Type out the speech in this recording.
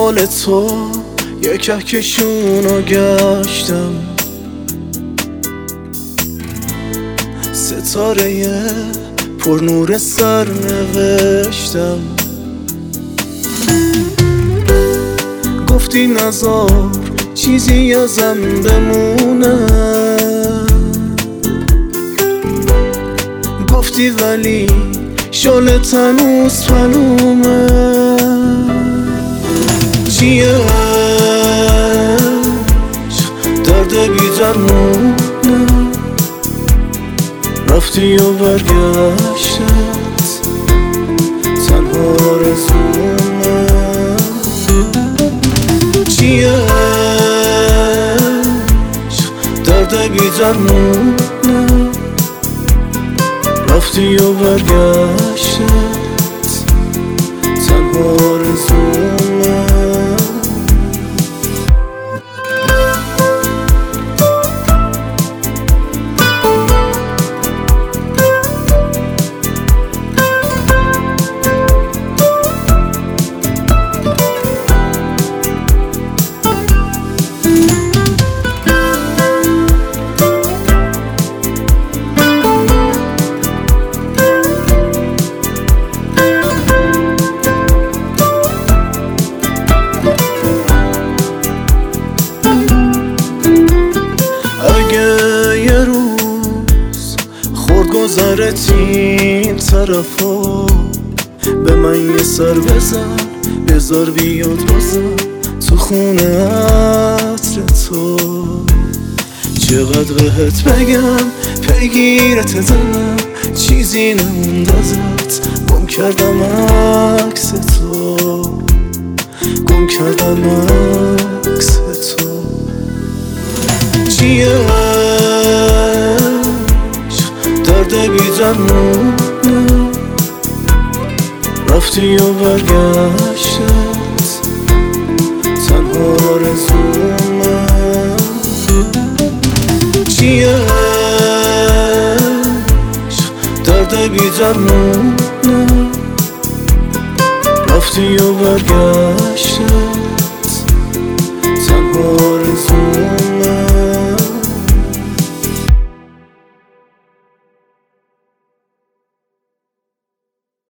دنبال تو یک کهکشونو گشتم، ستاره پر نور سر نوشتم. گفتی نذار چیزی ازم بمونه، گفتی ولی شعله هنوز پلومه. چیه درد بی درمونه، رفتی و برگشتت تنها آرزومه. چیه درد بی درمونه، رفتی و برگشتت تنها آرزومه. گذرت این طرفا به من یه سر بزن، بذار بیاد بازم تو خونه عطر تو. چقدر بهت بگم پیگیرت دلم، چیزی نموند ازت، گم کردم عکس تو، گم کردم عکس تو. چیه درد بی درمونه، رفتی و برگشتت تنها آرزومه. چیه درد بی درمونه، رفتی و برگشتت